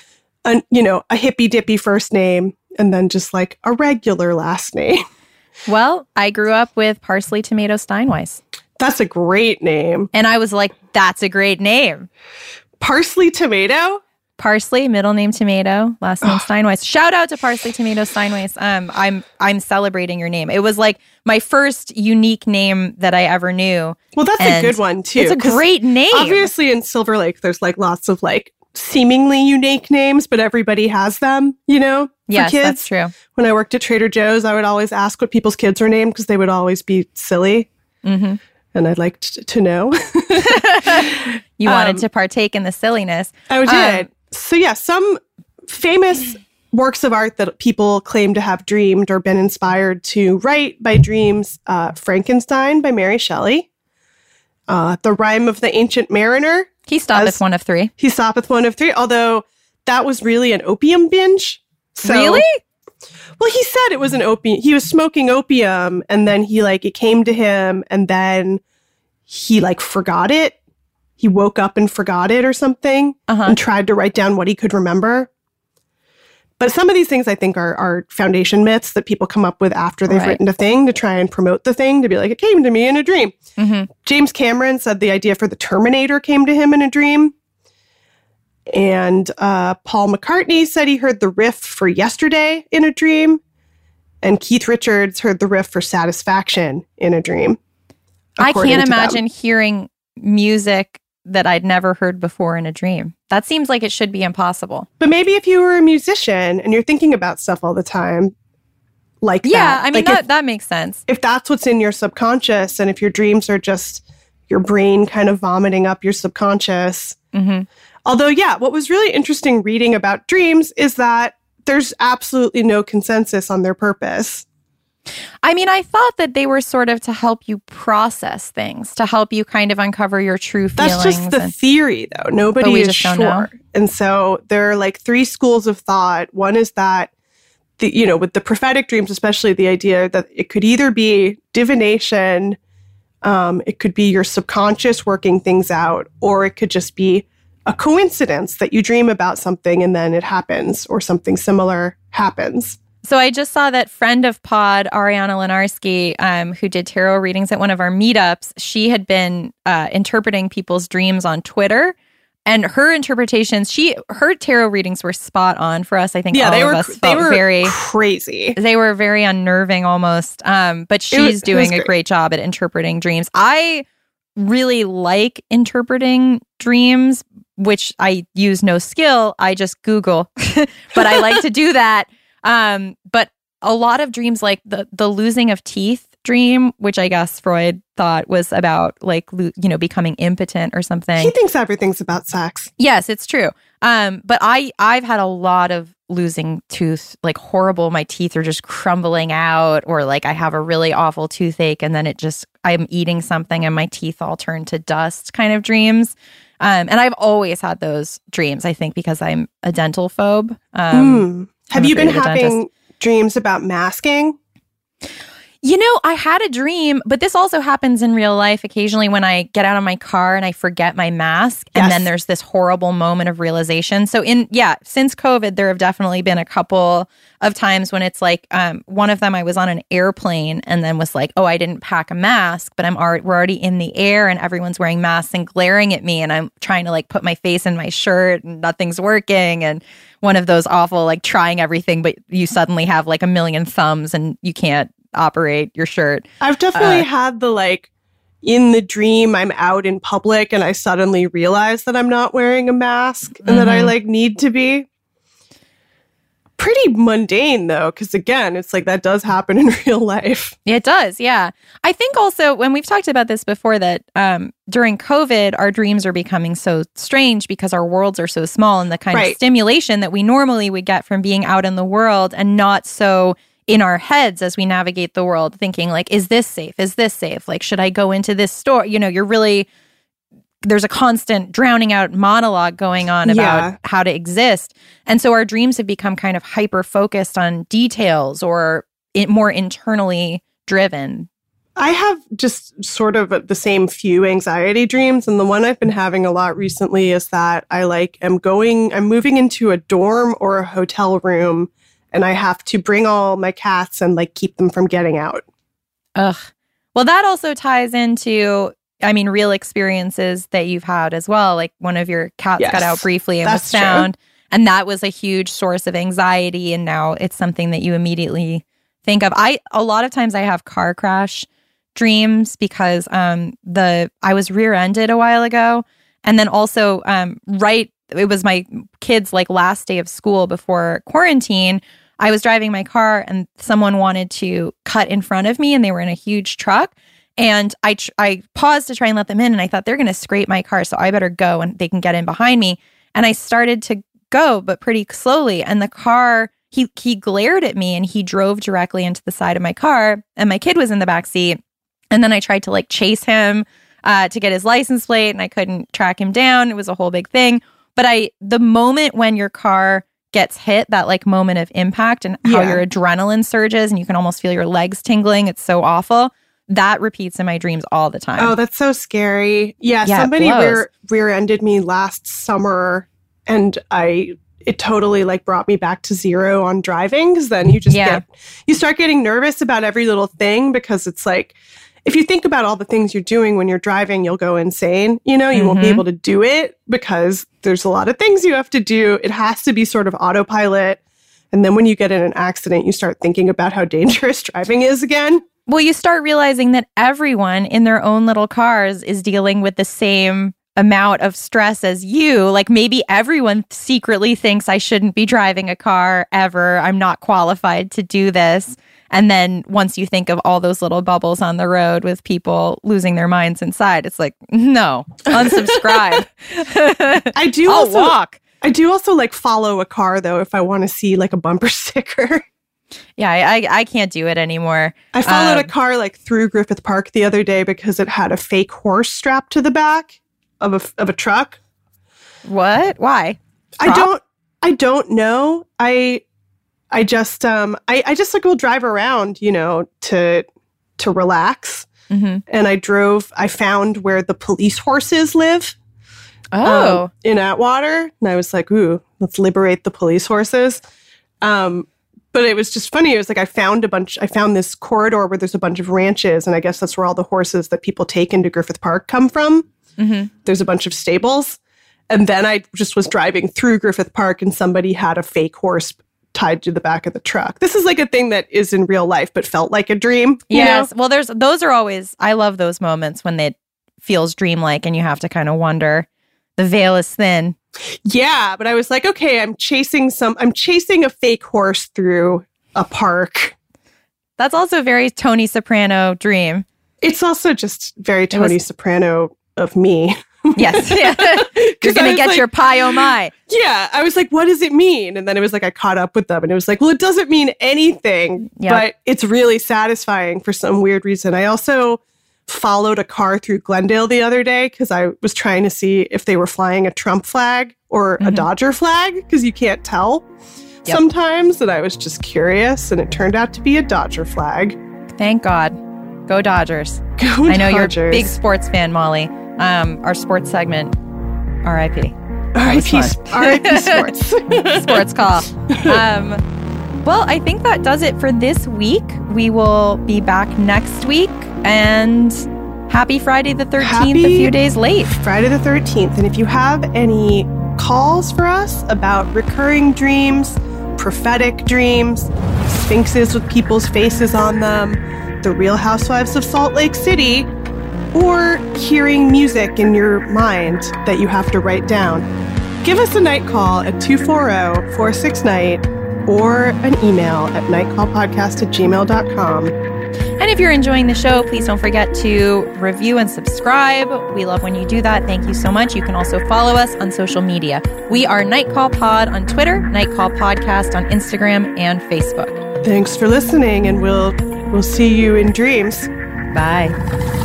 a, you know, a hippy dippy first name and then just like a regular last name. Well, I grew up with Parsley Tomato Steinweiss. That's a great name. And I was like, that's a great name. Parsley Tomato? Parsley, middle name Tomato, last name Steinweiss. Shout out to Parsley Tomato Steinweiss. Um, I'm I'm celebrating your name. It was like my first unique name that I ever knew. Well, that's a good one too. It's a great name. Obviously, in Silver Lake, there's like lots of like seemingly unique names, but everybody has them. You know, for yes, kids. That's true. When I worked at Trader Joe's, I would always ask what people's kids were named because they would always be silly. Mm-hmm. And I'd like t- to know. You wanted um, to partake in the silliness. I did. Um, so yeah, some famous works of art that people claim to have dreamed or been inspired to write by dreams. Uh, Frankenstein by Mary Shelley. Uh, the Rime of the Ancient Mariner. He stoppeth one of three. He stoppeth one of three, although that was really an opium binge. So, really? Well, he said it was an opium. He was smoking opium, and then he like it came to him, and then he like forgot it. He woke up and forgot it or something, uh-huh. and tried to write down what he could remember. But some of these things I think are are foundation myths that people come up with after they've right. written a thing to try and promote the thing, to be like, it came to me in a dream. Mm-hmm. James Cameron said the idea for the Terminator came to him in a dream. And uh, Paul McCartney said he heard the riff for Yesterday in a dream. And Keith Richards heard the riff for Satisfaction in a dream. I can't imagine them. hearing music that I'd never heard before in a dream. That seems like it should be impossible. But maybe if you were a musician and you're thinking about stuff all the time, like yeah, that. I mean, like that, if, that makes sense. If that's what's in your subconscious, and if your dreams are just your brain kind of vomiting up your subconscious. Mm-hmm. Although, yeah, what was really interesting reading about dreams is that there's absolutely no consensus on their purpose. I mean, I thought that they were sort of to help you process things, to help you kind of uncover your true feelings. That's just the and, theory, though. Nobody we is just sure. don't know. And so there are like three schools of thought. One is that, the you know, with the prophetic dreams, especially the idea that it could either be divination, um, it could be your subconscious working things out, or it could just be a coincidence that you dream about something and then it happens, or something similar happens. So I just saw that friend of pod, Ariana Lenarski, um, who did tarot readings at one of our meetups, she had been uh, interpreting people's dreams on Twitter. And her interpretations, she her tarot readings were spot on for us. I think yeah, all they of were, us they felt were very crazy. They were very unnerving almost. Um, but she's was, doing a great. great job at interpreting dreams. I really like interpreting dreams, which I use no skill. I just Google, but I like to do that. Um, but a lot of dreams, like the the losing of teeth dream, which I guess Freud thought was about like, lo- you know, becoming impotent or something. He thinks everything's about sex. Yes, it's true. Um, but I, I've had a lot of losing tooth, like horrible, my teeth are just crumbling out, or like I have a really awful toothache and then it just, I'm eating something and my teeth all turn to dust kind of dreams. Um, and I've always had those dreams, I think, because I'm a dental phobe. Um, mm. Have I'm you been afraid of the having dentist. dreams about masking? You know, I had a dream, but this also happens in real life occasionally when I get out of my car and I forget my mask. And Yes. then there's this horrible moment of realization. So in, yeah, since COVID, there have definitely been a couple of times when it's like, um, one of them, I was on an airplane and then was like, oh, I didn't pack a mask, but I'm already, we're already in the air and everyone's wearing masks and glaring at me. And I'm trying to like put my face in my shirt and nothing's working. And one of those awful, like trying everything, but you suddenly have like a million thumbs and you can't operate your shirt. I've definitely Uh, had the like in the dream I'm out in public and I suddenly realize that I'm not wearing a mask and mm-hmm. that I like need to be. Pretty mundane though, because again, it's like that does happen in real life. It does, yeah. I think also when we've talked about this before that um, during COVID, our dreams are becoming so strange because our worlds are so small and the kind right. of stimulation that we normally would get from being out in the world and not so in our heads as we navigate the world, thinking like, is this safe? Is this safe? Like, should I go into this store? You know, you're really, there's a constant drowning out monologue going on about yeah. how to exist. And so our dreams have become kind of hyper focused on details or it, more internally driven. I have just sort of the same few anxiety dreams. And the one I've been having a lot recently is that I like am going, I'm moving into a dorm or a hotel room, and I have to bring all my cats and like keep them from getting out. Ugh. Well, that also ties into, I mean, real experiences that you've had as well. Like one of your cats Yes, got out briefly and was that's true. found. And that was a huge source of anxiety. And now it's something that you immediately think of. I, a lot of times I have car crash dreams because um the I was rear-ended a while ago, and then also um right it was my kids' like last day of school before quarantine. I was driving my car and someone wanted to cut in front of me, and they were in a huge truck, and I tr- I paused to try and let them in, and I thought they're going to scrape my car, so I better go and they can get in behind me. And I started to go, but pretty slowly, and the car he he glared at me and he drove directly into the side of my car, and my kid was in the back seat. And then I tried to like chase him uh, to get his license plate, and I couldn't track him down. It was a whole big thing. But I, the moment when your car gets hit, that like moment of impact and how Yeah. your adrenaline surges and you can almost feel your legs tingling. It's so awful. That repeats in my dreams all the time. Oh, that's so scary. Yeah, Yeah, it somebody blows. rear, rear-ended me last summer, and I it totally like brought me back to zero on driving, because then you just Yeah. get you start getting nervous about every little thing, because it's like, if you think about all the things you're doing when you're driving, you'll go insane. You know, you won't be Mhm. able to do it because there's a lot of things you have to do. It has to be sort of autopilot. And then when you get in an accident, you start thinking about how dangerous driving is again. Well, you start realizing that everyone in their own little cars is dealing with the same amount of stress as you. Like maybe everyone secretly thinks I shouldn't be driving a car ever. I'm not qualified to do this. And then once you think of all those little bubbles on the road with people losing their minds inside, it's like, no, unsubscribe. I do I'll also walk. I do also like follow a car though if I want to see like a bumper sticker. Yeah, I, I, I can't do it anymore. I followed Um, a car like through Griffith Park the other day because it had a fake horse strapped to the back of a of a truck. What? Why? I Prop? don't I don't know. I I just um I, I just like will drive around, you know, to to relax. Mm-hmm. And I drove I found where the police horses live. Oh. um, in Atwater. And I was like, ooh, let's liberate the police horses. Um But it was just funny. It was like I found a bunch, I found this corridor where there's a bunch of ranches, and I guess that's where all the horses that people take into Griffith Park come from. Mm-hmm. There's a bunch of stables. And then I just was driving through Griffith Park, and somebody had a fake horse tied to the back of the truck. This is like a thing that is in real life, but felt like a dream. You Yes. know? Well, there's those are always, I love those moments when it feels dreamlike and you have to kind of wonder. The veil is thin. Yeah. But I was like, okay, I'm chasing some, I'm chasing a fake horse through a park. That's also a very Tony Soprano dream. It's also just very Tony was- Soprano of me. Yes. You're 'Cause I going to was get like- your pie oh my. Yeah, I was like, what does it mean? And then it was like, I caught up with them and it was like, well, it doesn't mean anything, Yep. but it's really satisfying for some weird reason. I also followed a car through Glendale the other day because I was trying to see if they were flying a Trump flag or a Mhm. Dodger flag, because you can't tell Yep. sometimes. And I was just curious, and it turned out to be a Dodger flag. Thank God. Go Dodgers. Go I know you're a Dodgers. big sports fan, Molly. Um, our sports segment, R I P R I P was R I P sports. Sports call. Um, well, I think that does it for this week. We will be back next week. And happy Friday the thirteenth, a Happy few days late. Friday the thirteenth. And if you have any calls for us about recurring dreams, prophetic dreams, sphinxes with people's faces on them, the Real Housewives of Salt Lake City, or hearing music in your mind that you have to write down, give us a night call at two four zero, four six night or an email at nightcallpodcast at gmail dot com. And if you're enjoying the show, please don't forget to review and subscribe. We love when you do that. Thank you so much. You can also follow us on social media. We are Nightcall Pod on Twitter, Nightcall Podcast on Instagram and Facebook. Thanks for listening, and we'll we'll see you in dreams. Bye.